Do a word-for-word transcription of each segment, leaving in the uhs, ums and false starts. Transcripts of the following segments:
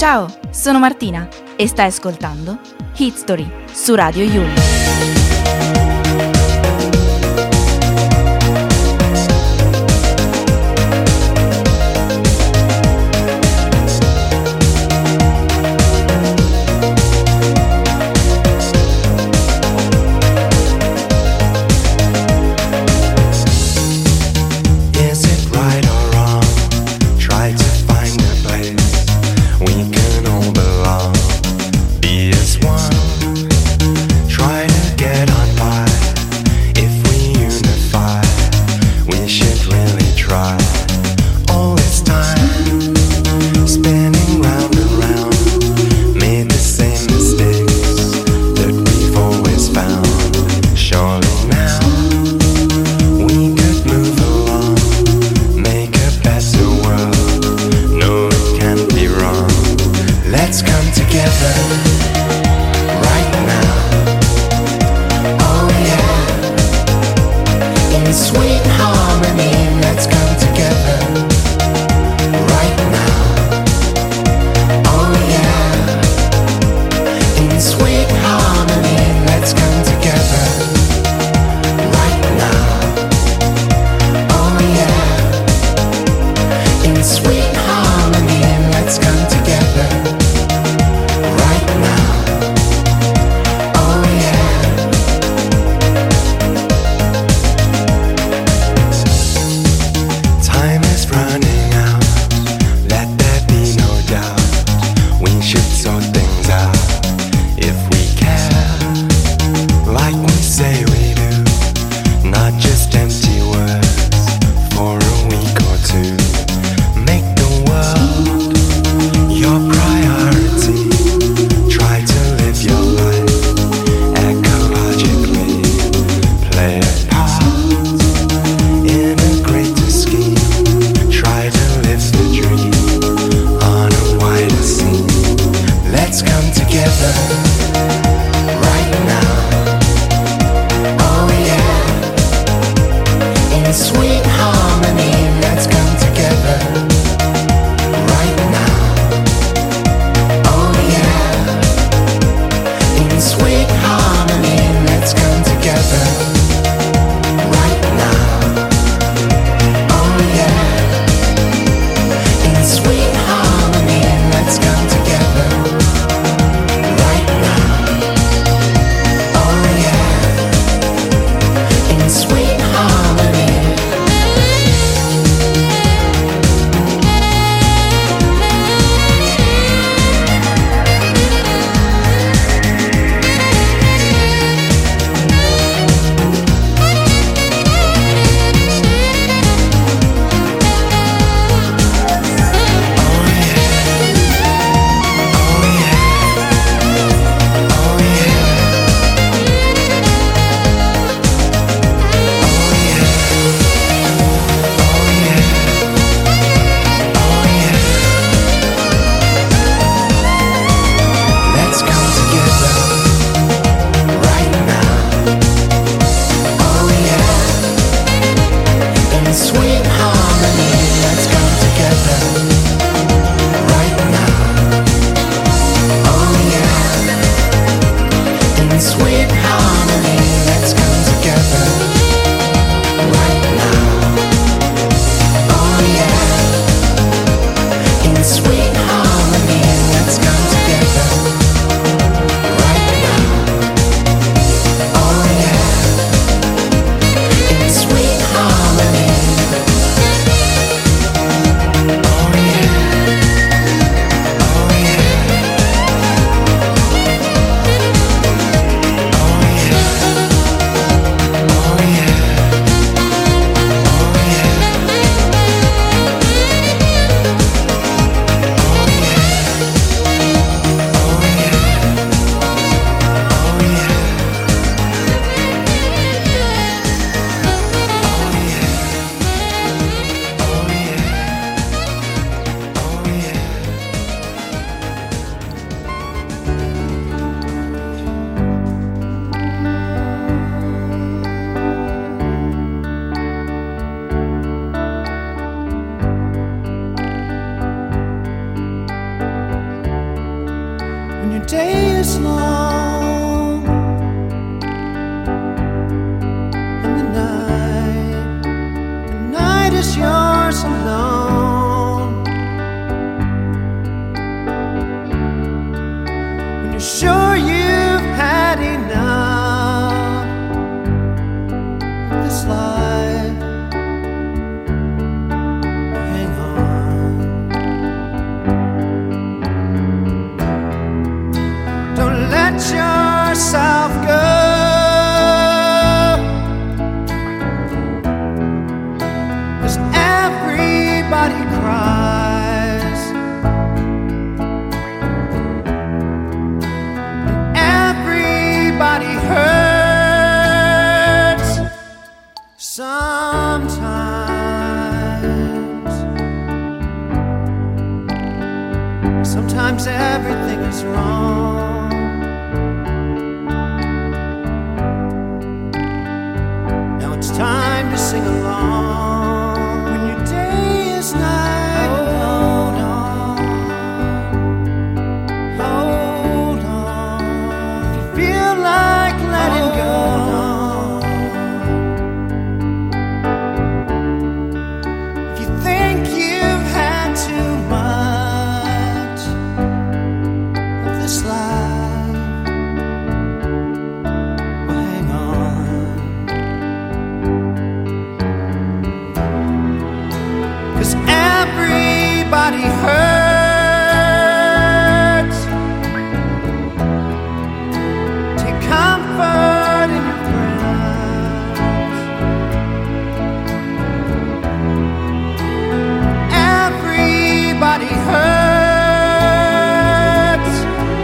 Ciao, sono Martina e stai ascoltando History su Radio Yulm. Try to get day is long and the night, the night is yours alone. When you're sure you've had enough of this life, hang on. Don't let yourself go, 'cause everybody cries and everybody hurts sometimes. Sometimes everything is wrong. Now it's time to sing along. When your day is night, hold on, hold on. If you feel like letting go, if you think you've had too much of this life, well, hang on. 'Cause everybody hurts. Take comfort in your friends. Everybody hurts.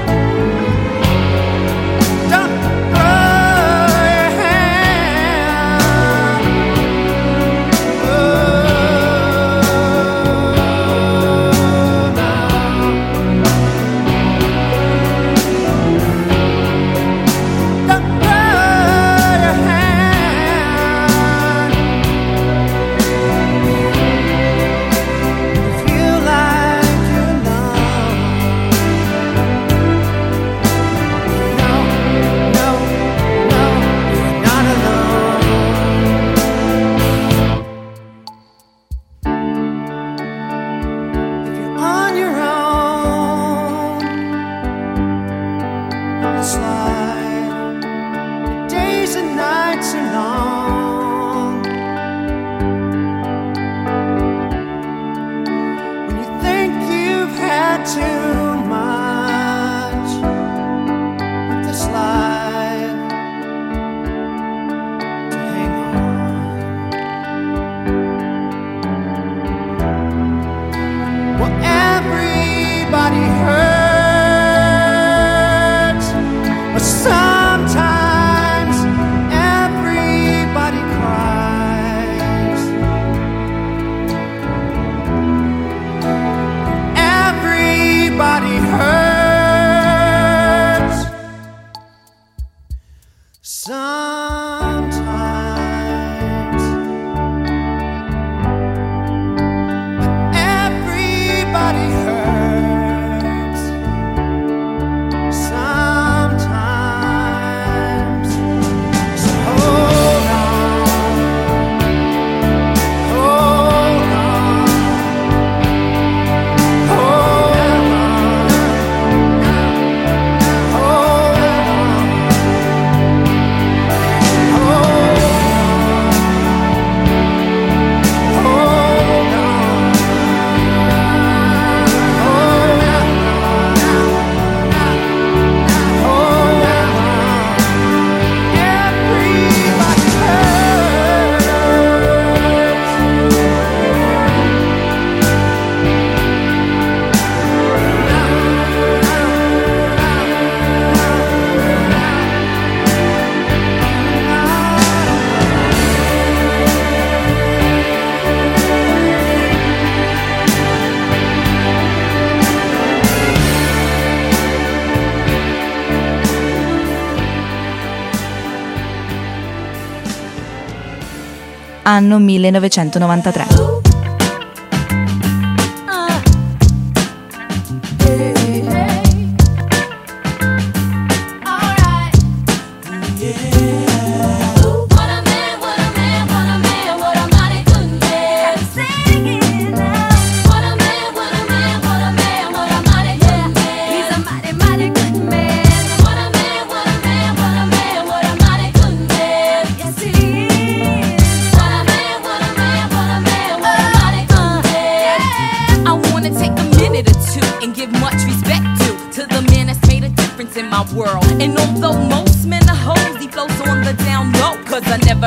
Don't throw your hand. Oh, no. Don't throw your hand. Feel like you're alone. No, no, no, you're not alone. If you're on your own in this life, the days and nights are long. When you think you've had too much of this life, to hang on. Well, everybody hurts, but sometimes everybody cries. Everybody hurts sometimes. Everybody hurts sometimes. So hold on, hold on, hold on, hold on, anno millenovecentonovantatré.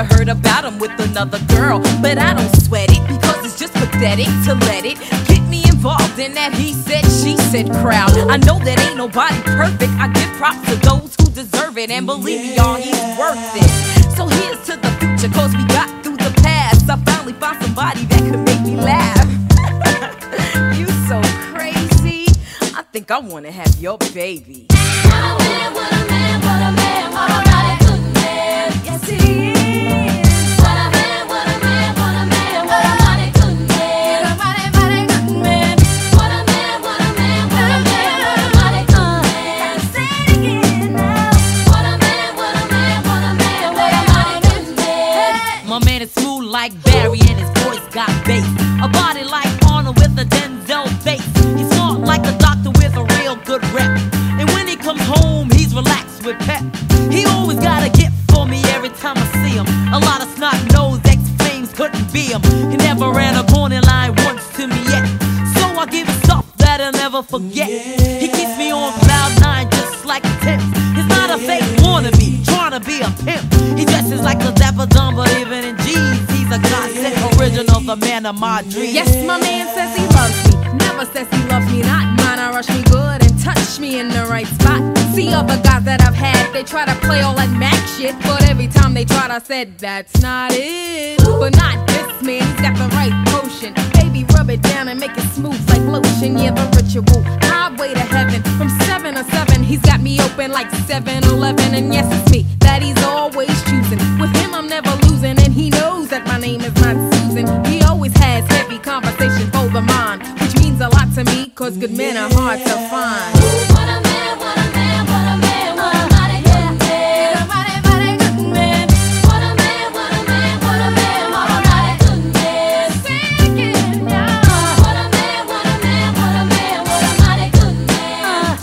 never heard about him with another girl. But I don't sweat it because it's just pathetic to let it get me involved in that he said, she said crowd. I know that ain't nobody perfect. I give props to those who deserve it, and believe me, y'all, he's worth it. So here's to the future, cause we got through the past. I finally found somebody that could make me laugh. You so crazy, I think I wanna have your baby. What a man, what a man, what a man, what a mighty good man. Yes he is. What a man, what a man, what a man, what a mighty good man. What a mighty, mighty good man. What a man, what a man, what a man, what a mighty good man. Say it again now. What a man, what a man, what a man, what a mighty good man. My man is smooth like Barry and his voice got bass. A body like Arnold with a Denzel face. He's smart like a doctor with a real good rep. And when he comes home, he's relaxed with pep. He always got a gift for me every time I see him. A lot of snot-nosed ex-flames couldn't be him. He never ran a corner line once to me yet. So I give him stuff that I'll never forget. He keeps me on cloud nine just like a tip. He's not a fake wannabe, trying to be a pimp. He dresses like a dapper dumb, but even in jeans, he's a godsend original, the man of my dreams. Yes, my man says he loves me. Never says he loves me not. Mine, I rush me good and touch me in the right spot. See other guys that I've had, they try to play all that Mac shit, but every time they tried, I said, that's not it. But not this man, he's got the right potion. Baby, rub it down and make it smooth like lotion. Yeah, the ritual, highway to heaven. From seven to seven, he's got me open like seven eleven. And yes, it's me that he's always choosing. With him, I'm never losing, and he knows that my name is not Susan. He always has heavy conversation for the mind, which means a lot to me, cause good men are hard to find. What a man, what a man, what a man, what a mighty good man. What a mighty, mighty good man. What a man, what a man, what a man, what a mighty good man. Say it again, yeah. What a man, what a man, what a man, what a mighty good man.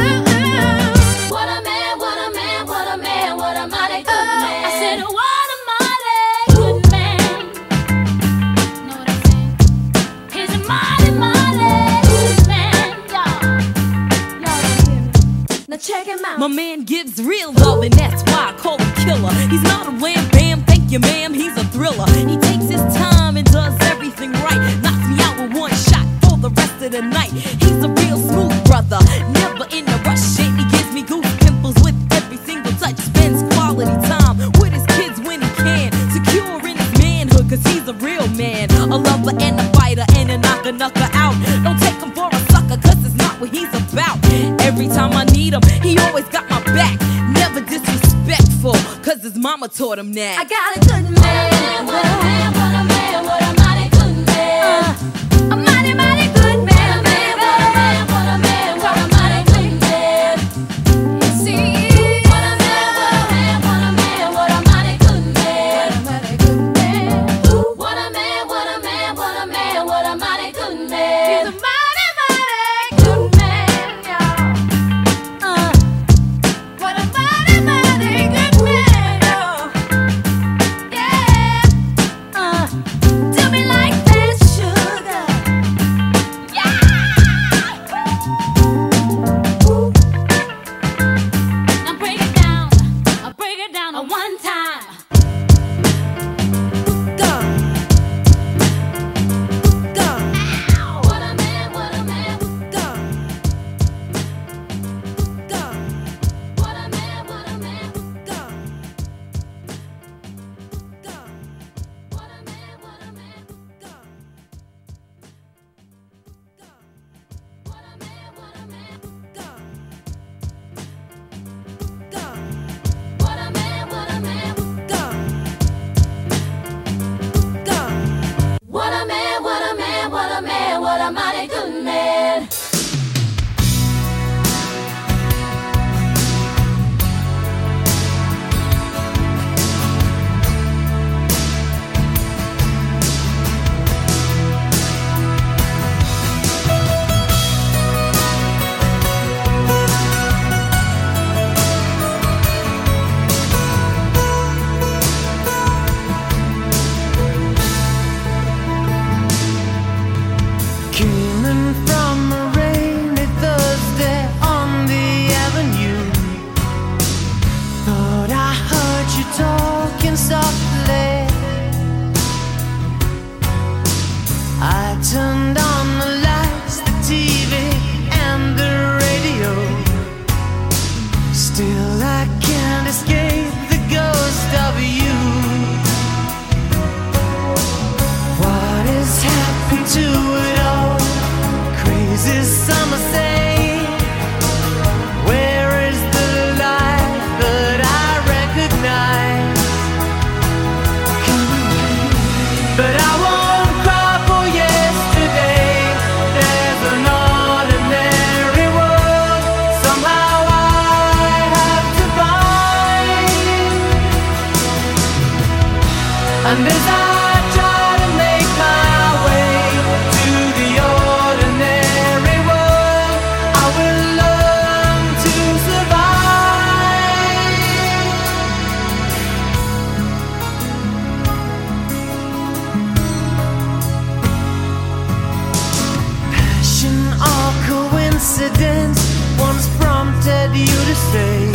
What a man, what a man, what a man, what a mighty good man. I said, what a mighty good man. Know what I'm saying? He's a mighty, mighty good man, y'all. Y'all don't hear me. Now check him out. My man gives real love, and that's why I call him killer. He's not a wham bam, thank you ma'am, he's a thriller. He takes his time and does everything right. Knocks me out with one shot for the rest of the night. He's a real smooth brother, never in a rush, and he gives me goose pimples with every single touch. Spends quality time with his kids when he can, secure in his manhood, cause he's a real man. A lover and a fighter and a knocker knocker out. Don't take him for a sucker, cause it's not what he's about. Every time I need him, he always got my back. Never disrespectful, cause his mama taught him that. I got a good man. What a man, what a man, what a mighty good man. Uh, a mighty, mighty good man. What a man, what a man, what a mighty good man. Yes, he is. What a man, what a man, what a man, what a mighty good man. What a mighty good man. What a man, what a man, what a man, what a mighty good man. He's a mighty, mighty good man, y'all. Uh, what a mighty, mighty good man, y'all. Yeah. Uh, do me like that, sugar. Yeah. Now break it down. I'll break it down a one time. Go. Go. What a man, I turned on the lights, the T V and the radio. Still I can't escape the ghost of you. What has happened to it all? Crazy summer say, where is the life that I recognize? But I won't cry for yesterday. There's an ordinary world somehow I have to find. And as I try to make my way to the ordinary world, I will learn to survive. Passion or coincidence once prompted you to say,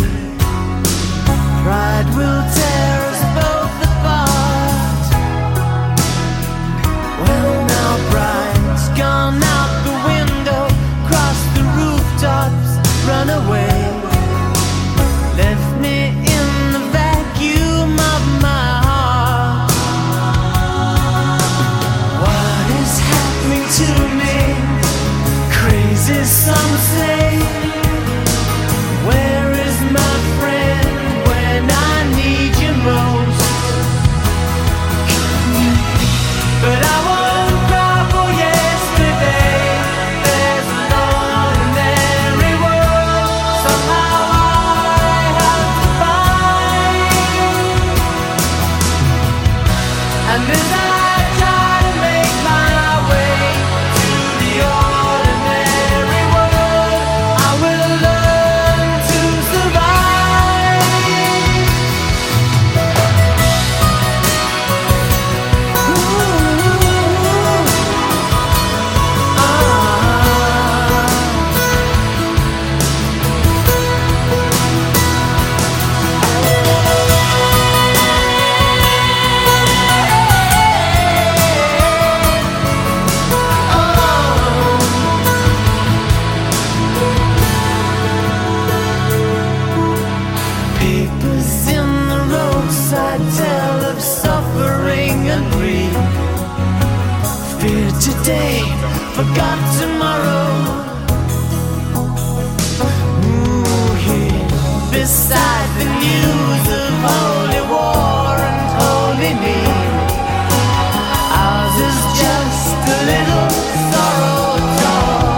pride will tear us both apart. Well now pride's gone out the window, crossed the rooftops, run away, left me in the vacuum of my heart. What is happening to me? Crazy some say. Where is my friend when I need you most? But I won't cry for yesterday. There's an ordinary world somehow I have to find. And as I try to make my way to the ordinary world, I will learn to survive. Ooh, papers in the roadside tell of suffering and grief. Fear today, forgot tomorrow. Ooh, here beside the news of holy war and holy need, ours is just a little sorrow talk.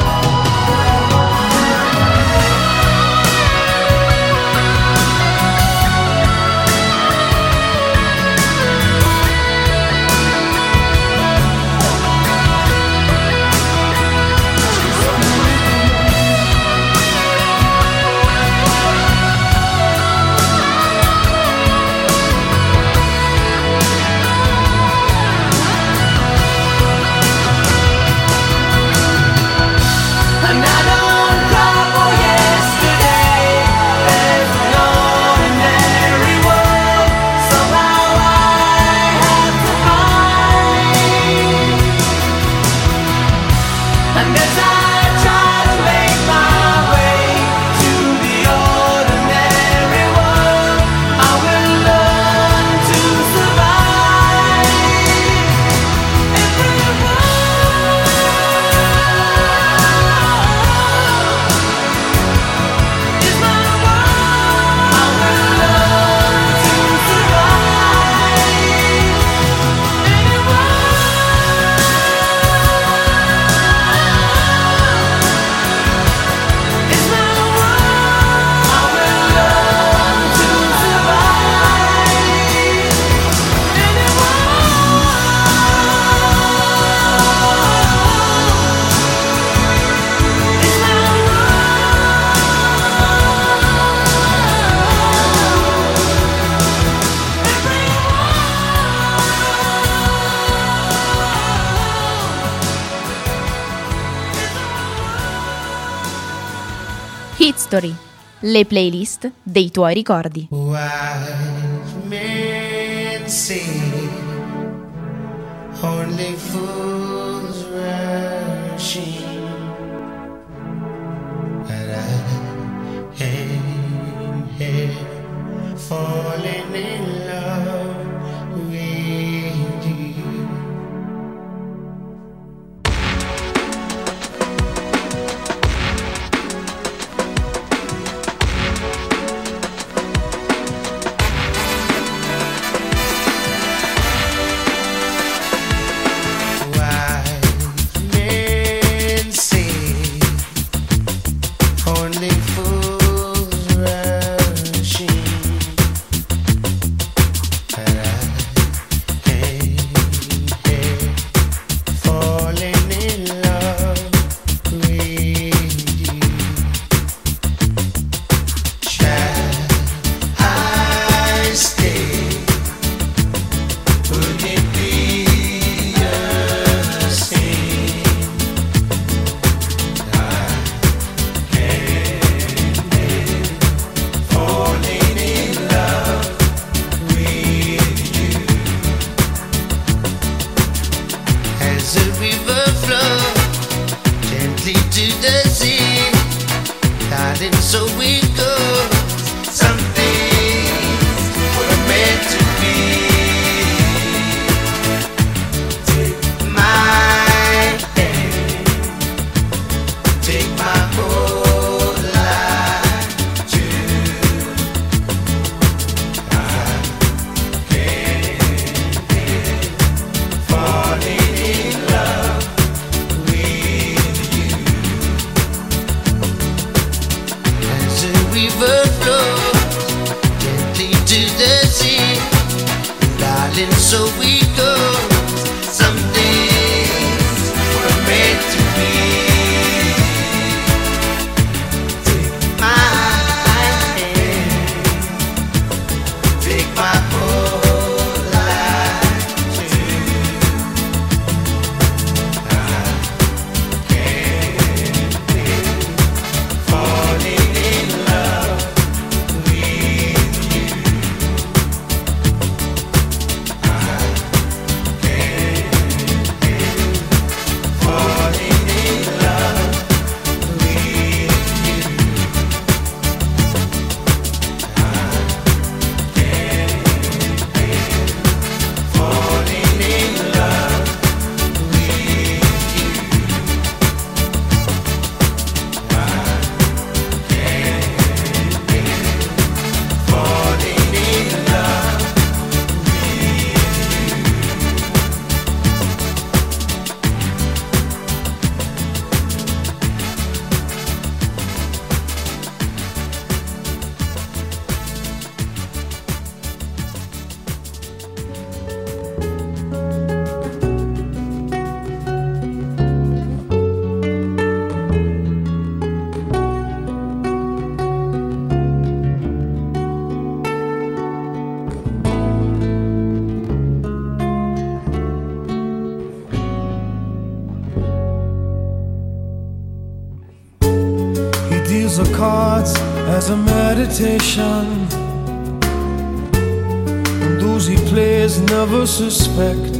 And I don't cry for yesterday. There's an ordinary world somehow I have to find. And as I try to make my way to the ordinary world, I will learn to survive. Every world is my world. I will learn to survive. Any world is my world. I will learn to survive. Any world is my Hitstory, le playlist dei tuoi ricordi. Wise men say only fools rushing, but I am here falling in love with you. The cards as a meditation, and those he plays never suspect.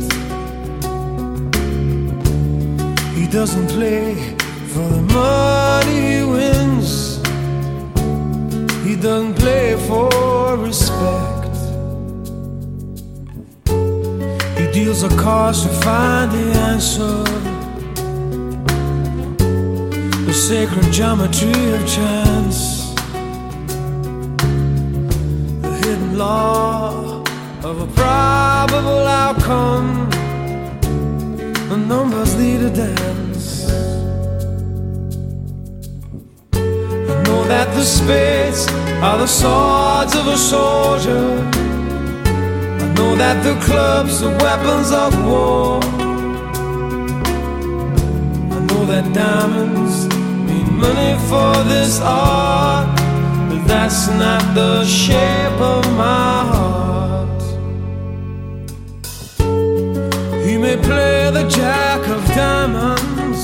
He doesn't play for the money he wins, he doesn't play for respect. He deals the cards to find the answer, the sacred geometry of chance, the hidden law of a probable outcome. The numbers lead a dance. I know that the spades are the swords of a soldier. I know that the clubs are weapons of war. I know that diamonds money for this art, but that's not the shape of my heart. He may play the jack of diamonds,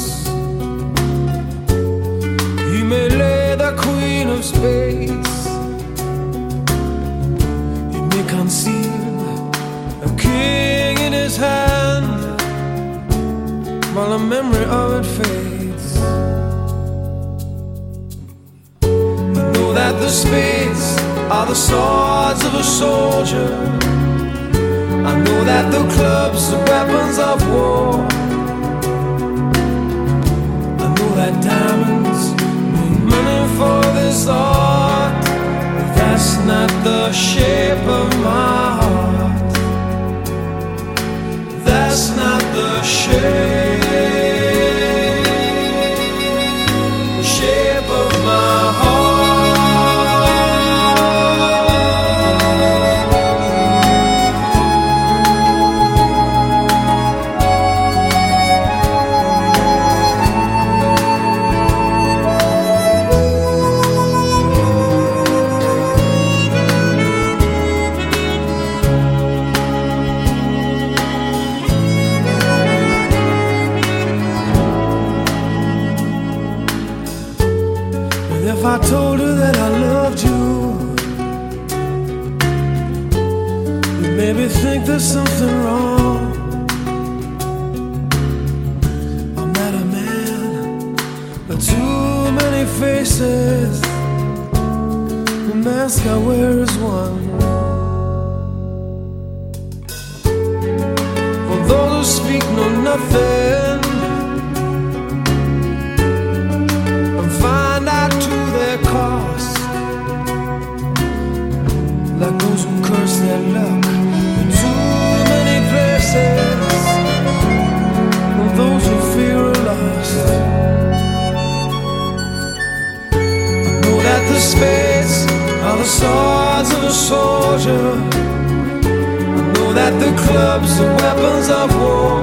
he may lay the queen of spades, he may conceal a king in his hand, while the memory of it fades. I know that the spades are the swords of a soldier. I know that the clubs are weapons of war. I know that diamonds mean money for this art, but that's not the shape of my heart. That's not the shape, shape of my heart. If I told her that I loved you, you'd maybe think there's something wrong. I'm not a man, but too many faces. The mask I wear is one. For those who speak know nothing and find out to their cost, like those who curse their luck in too many places, and those who fear are lost. I know that the spades are the swords of a soldier. I know that the clubs are weapons of war.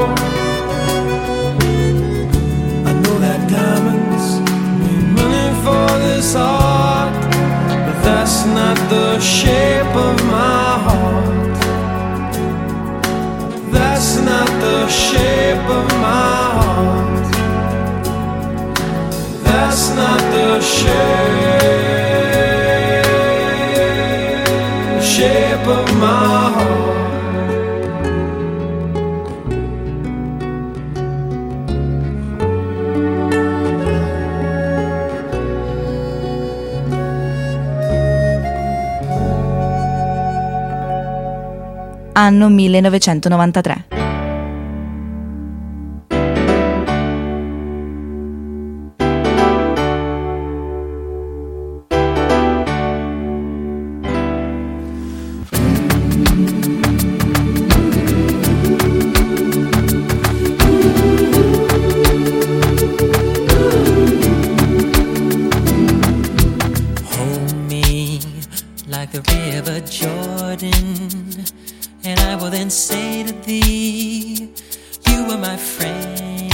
I know that diamonds mean money for this art, but that's not the shape of my heart. That's not the shape of my heart. That's not the shape, shape of my heart. Anno millenovecentonovantatré. Hold me like the river Jordan, and I will then say to thee, you are my friend.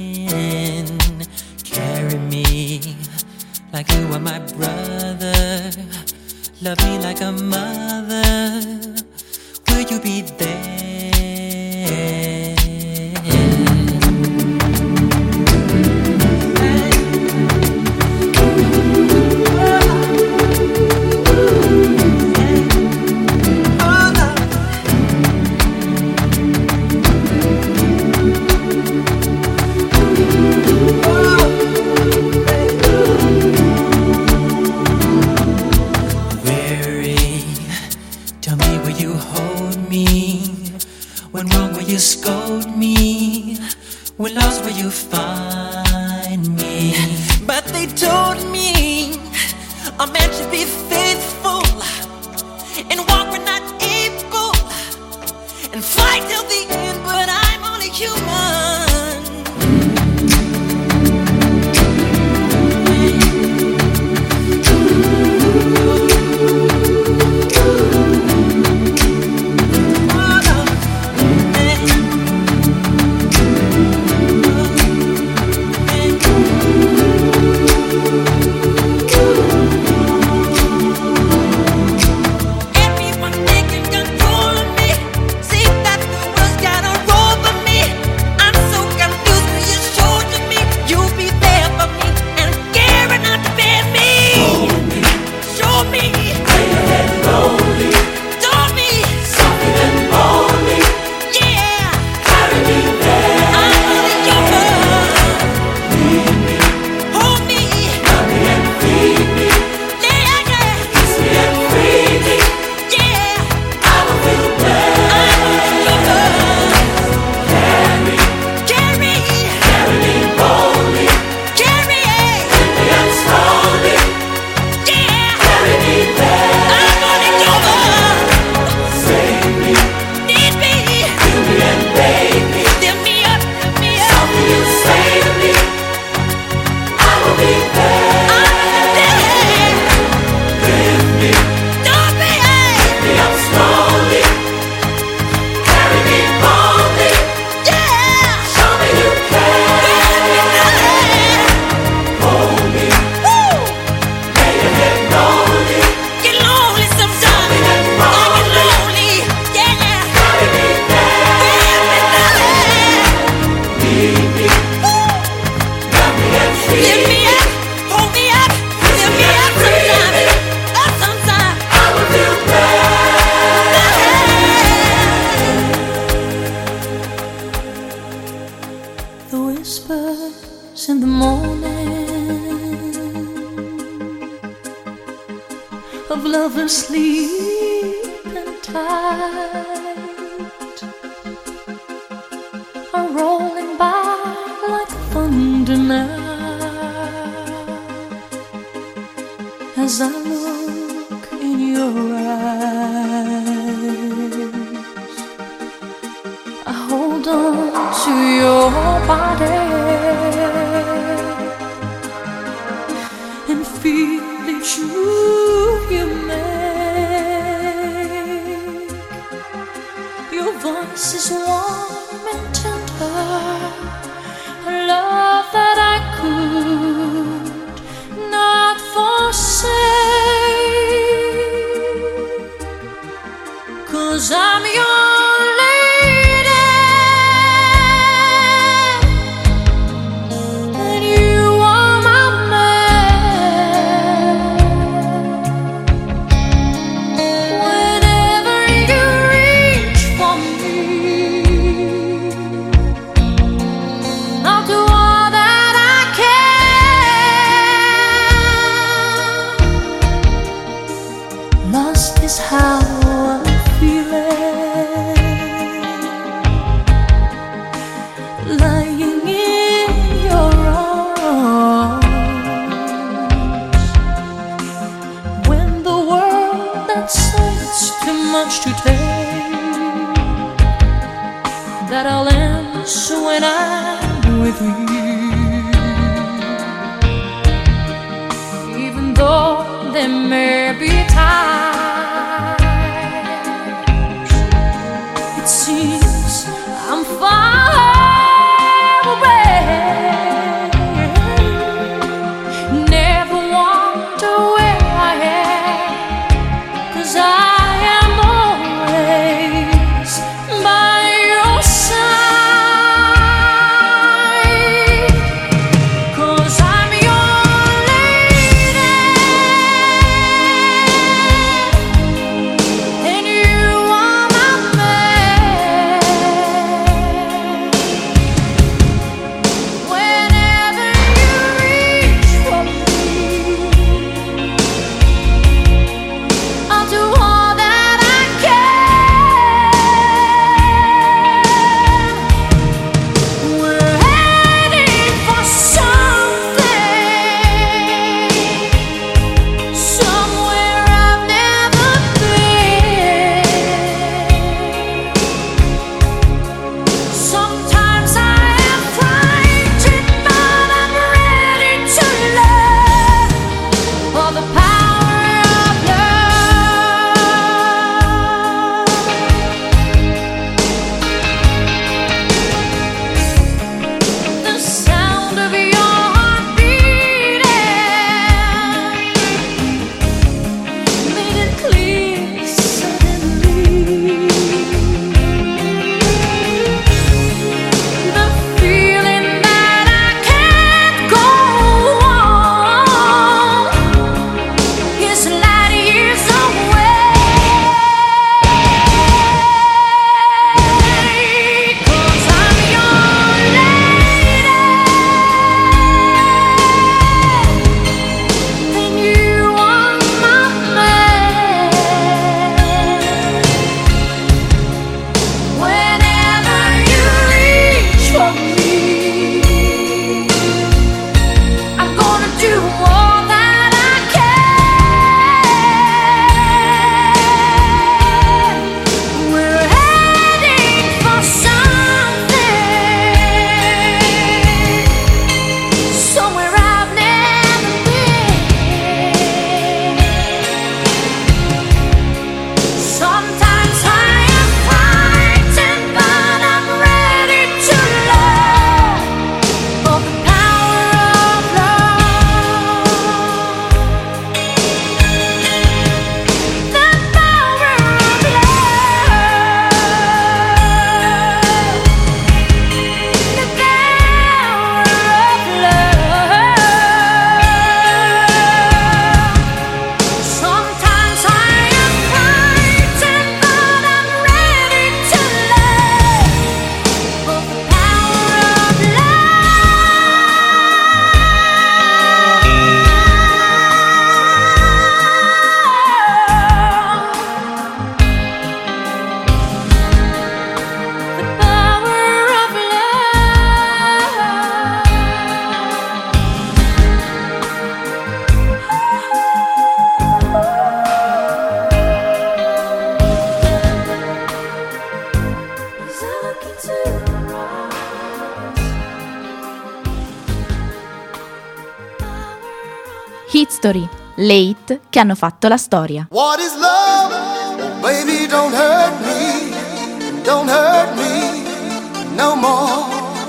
Carry me like you are my brother. Love me like a mother. Will you be there? You scold me, when lost will you find me? But they told me a man should be faithful and walk when not able and fight till the end, but I'm only human. Everyone taking control of me. See that the world's got a rope for me. I'm whispers in the morning of lovers sleeping tight are rolling by like thunder now. As I look in your eyes, I hold on to your body and feel each move you make. Your voice is warm and tender, a love that I could not forsake, 'cause I'm your lady and you are my man. Whenever you reach for me, I'll do all that I can. Lost is how I'm feeling, lying in your arms. When the world that says too much to take, that I'll answer when I'm with you. Even though there may be times it seems I'm far away, never wonder where I am, 'cause I am always by your side, 'cause I'm your lady Hit Story, le hit che hanno fatto la storia. What is love? Oh, baby, don't hurt me, don't hurt me no more.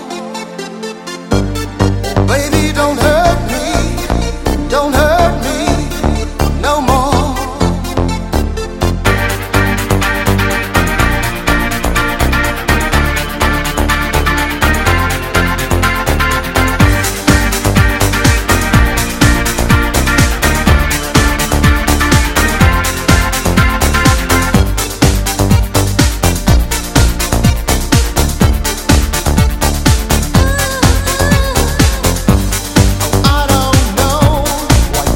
Baby, don't hurt me, don't hurt me no more. I don't know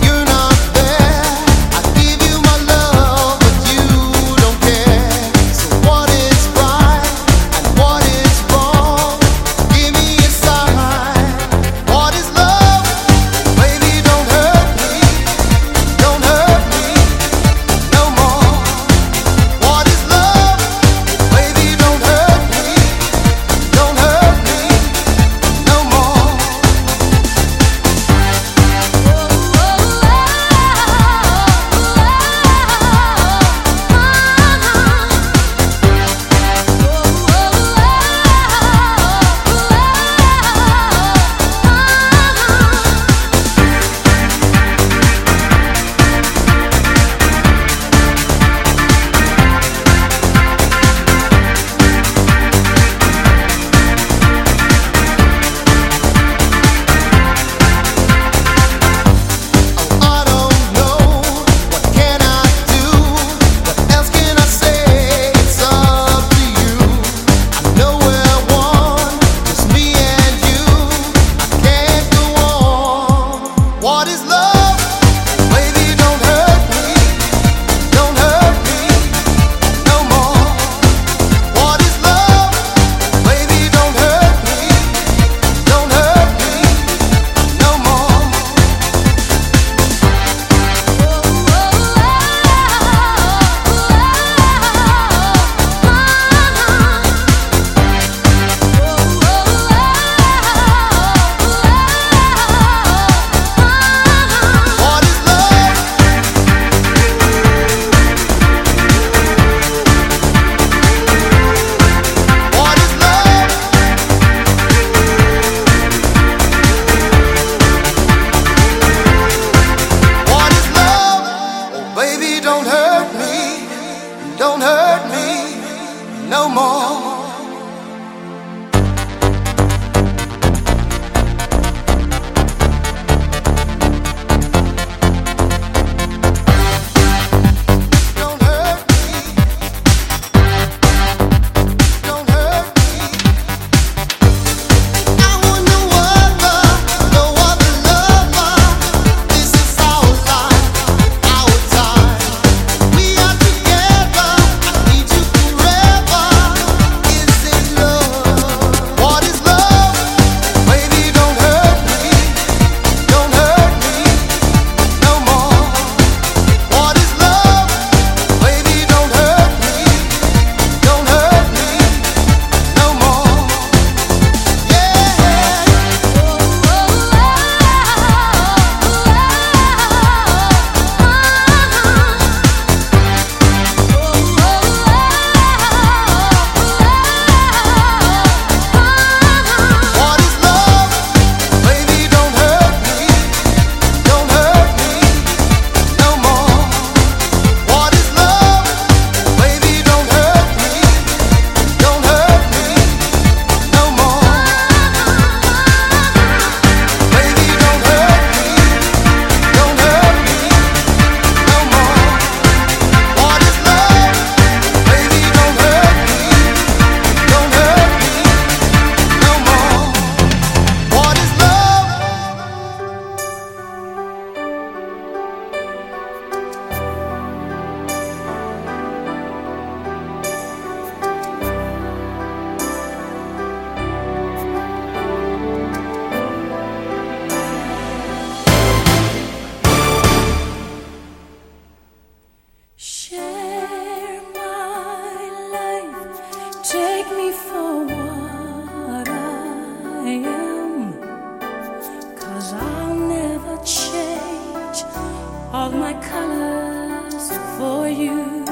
of my colors for you.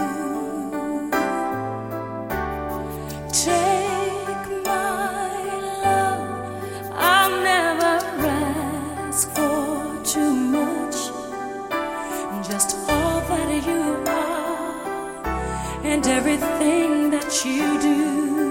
Take my love, I'll never ask for too much. Just all that you are and everything that you do.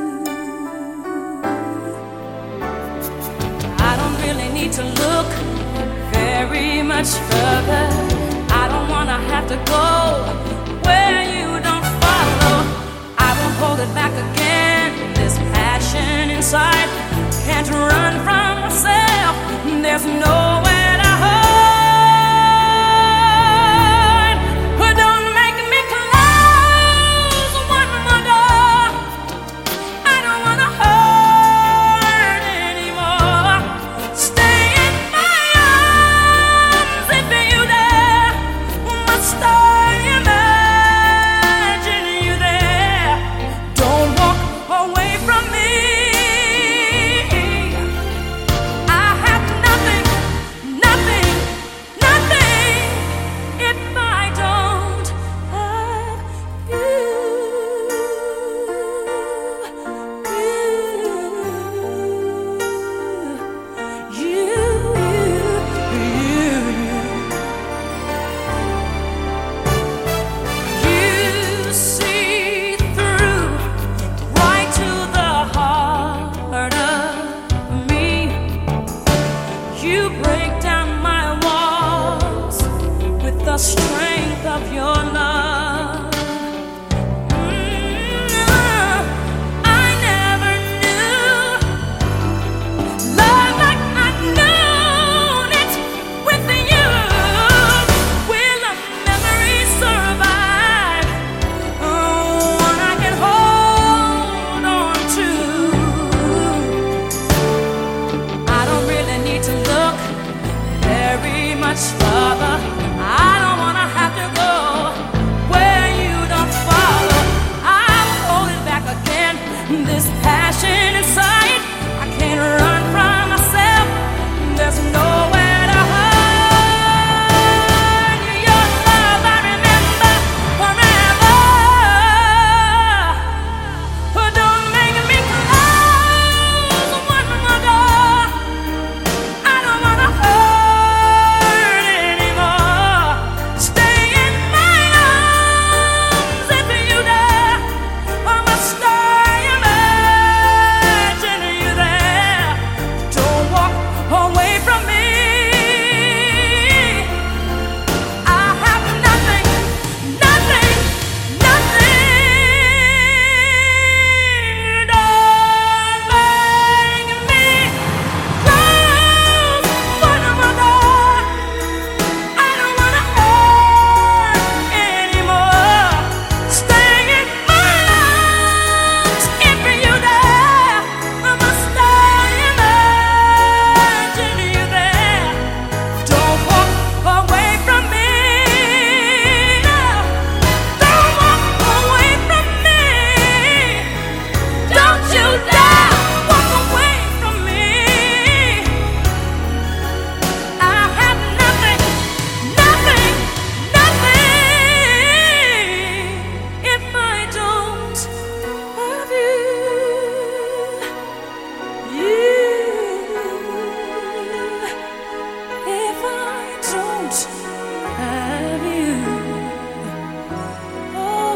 I don't really need to look very much further. I don't wanna have to go where you don't follow. I won't hold it back again. This passion inside can't run from myself. There's nowhere to hide. But don't make me close one more door. I don't wanna hurt anymore. Stay in my arms if you dare. Must I imagine you there? Don't walk away from me. I have nothing, nothing, nothing if I don't have you. You, you, you, you see through right to the heart of me. You break down my walls with the strength of your love. Mm, I never knew love like I've known it with you. Will a memory survive? Oh, one I can hold on to. I don't really need to look very much further. I don't wanna have to go where you don't follow. I'll hold it back again. This passion inside, I can't run from myself. There's nowhere to hide. Your love I remember forever. But don't make me close one more door. I don't wanna hurt anymore. Stay in my arms if you dare. Or must I imagine you there? Don't walk away from me. I have nothing, nothing, nothing. Don't make me close one more door. I don't wanna hurt anymore. Stay in my arms if you dare. Or must I imagine you there? Don't walk away from me. Don't walk away from me. Don't you dare walk away from me. I have nothing, nothing, nothing if I don't have you. You, if I don't have you. Oh.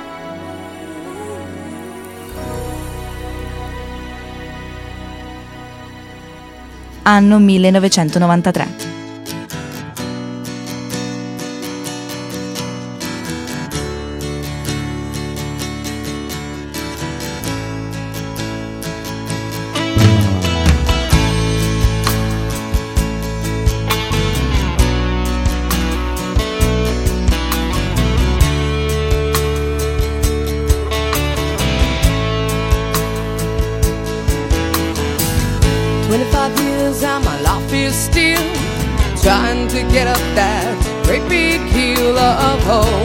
Anno millenovecentonovantatré. Twenty-five years and my life is still trying to get up that great big hill of hope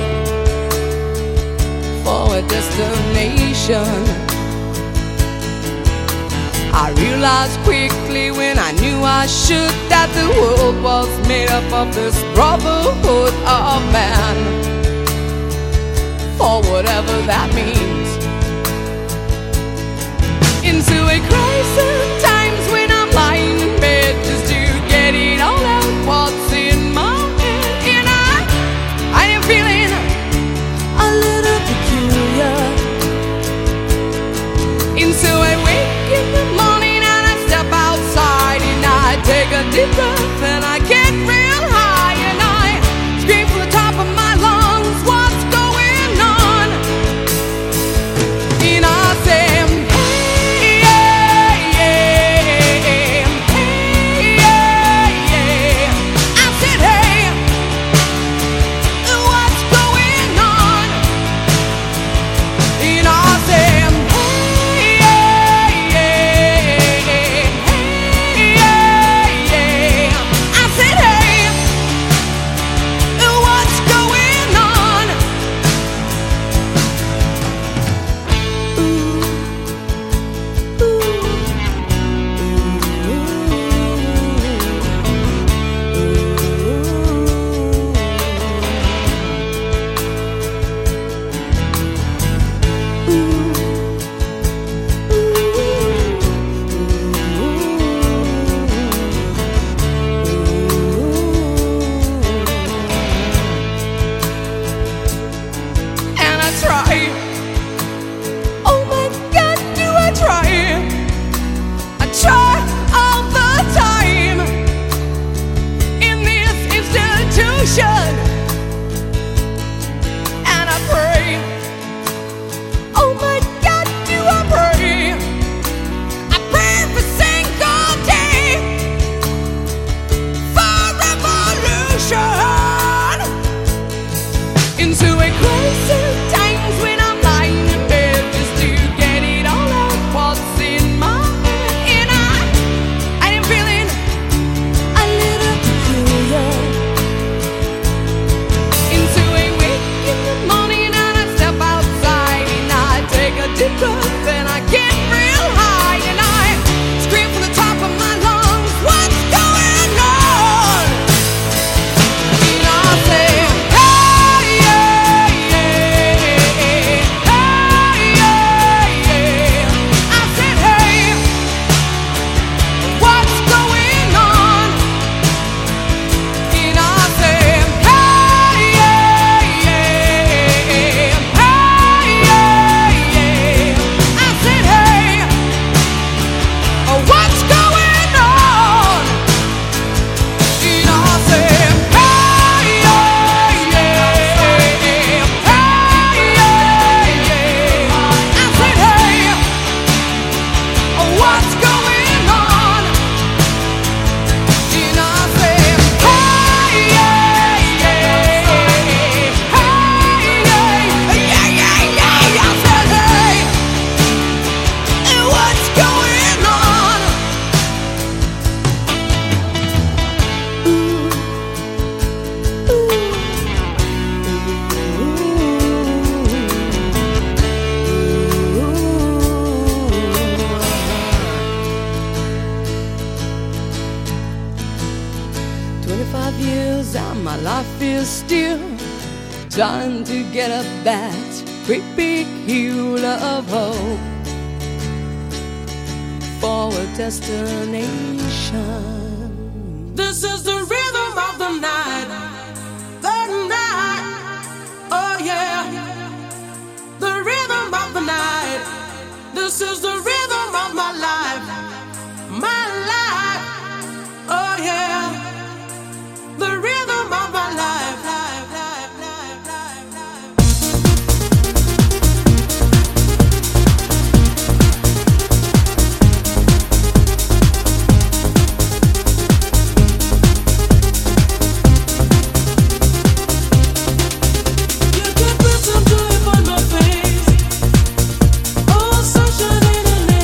for a destination. I realized quickly when I knew I should that the world was made up of this brotherhood of man, for whatever that means. Into a crisis times when I'm lying in bed just to get it all out what's in my head, and I, I am feeling a little peculiar. And so I wake in the morning and I step outside and I take a deep breath and I get real high and I scream from the top of my lungs, what's going on? And I say, hey, yeah, yeah, hey, yeah, yeah. I said, hey, what's going on? And I say, trying to get up that great big hill of hope for a destination. This is the rhythm of the night, the night, oh yeah, the rhythm of the night. This is the rhythm of my life, my life, oh yeah, the rhythm of my life, life, life, life, life, life. You can put some joy upon my face, oh sunshine in the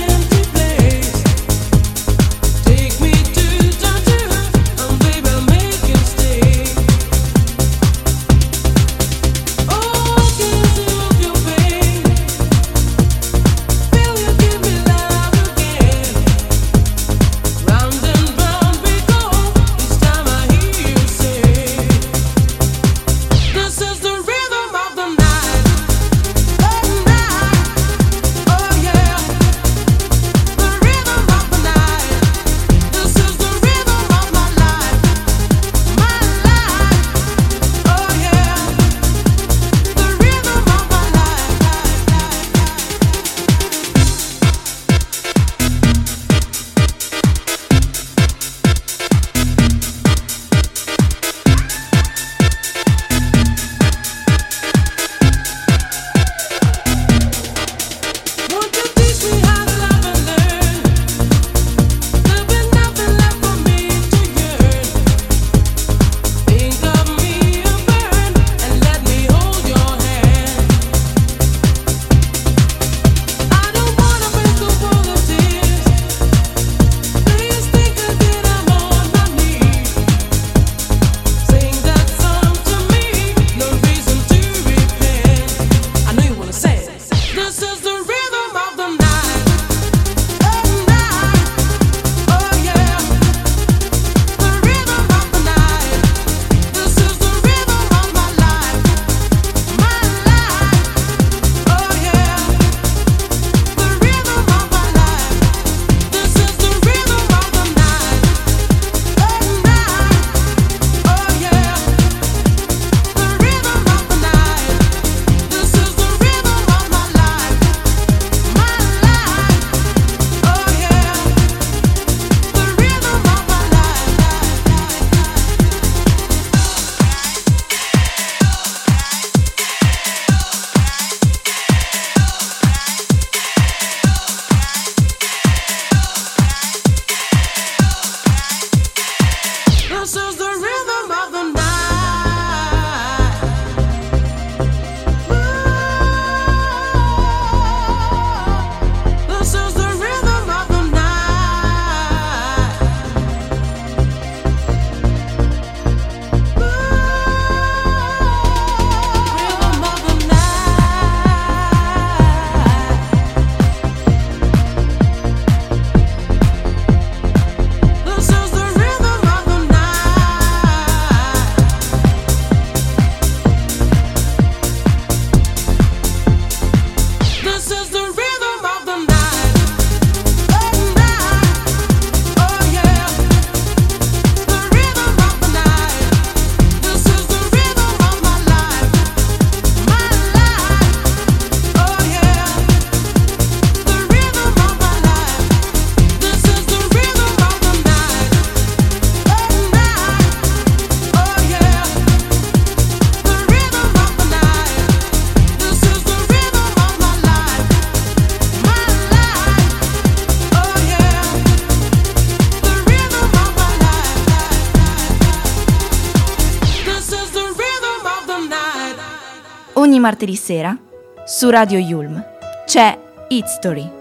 Ogni martedì sera, su Radio Yulm, c'è History.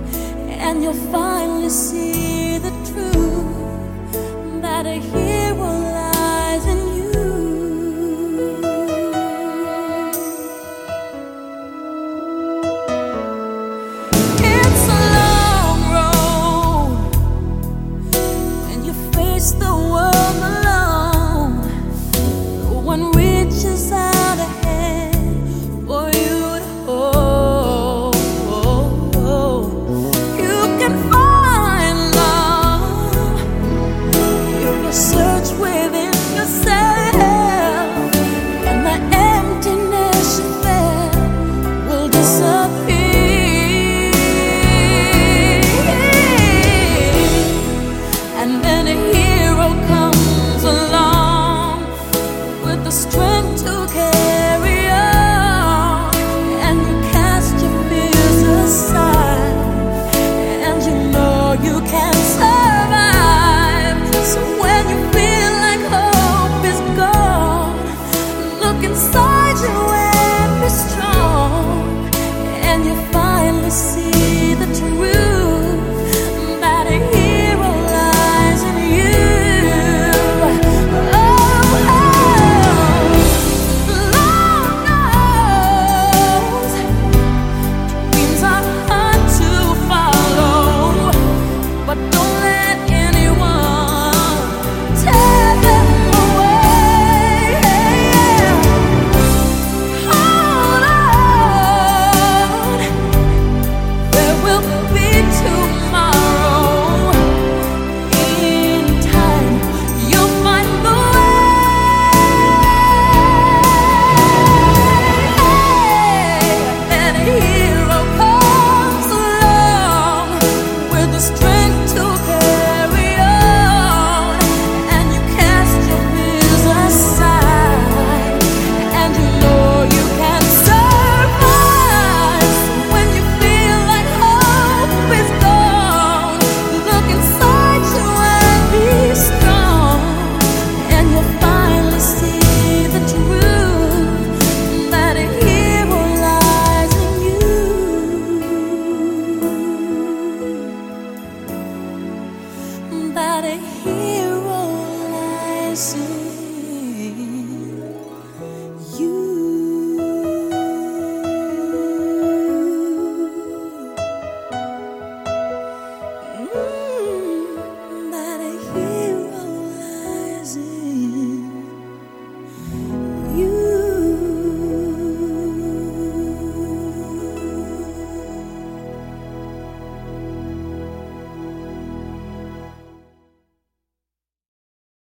And you'll finally see the truth that a hero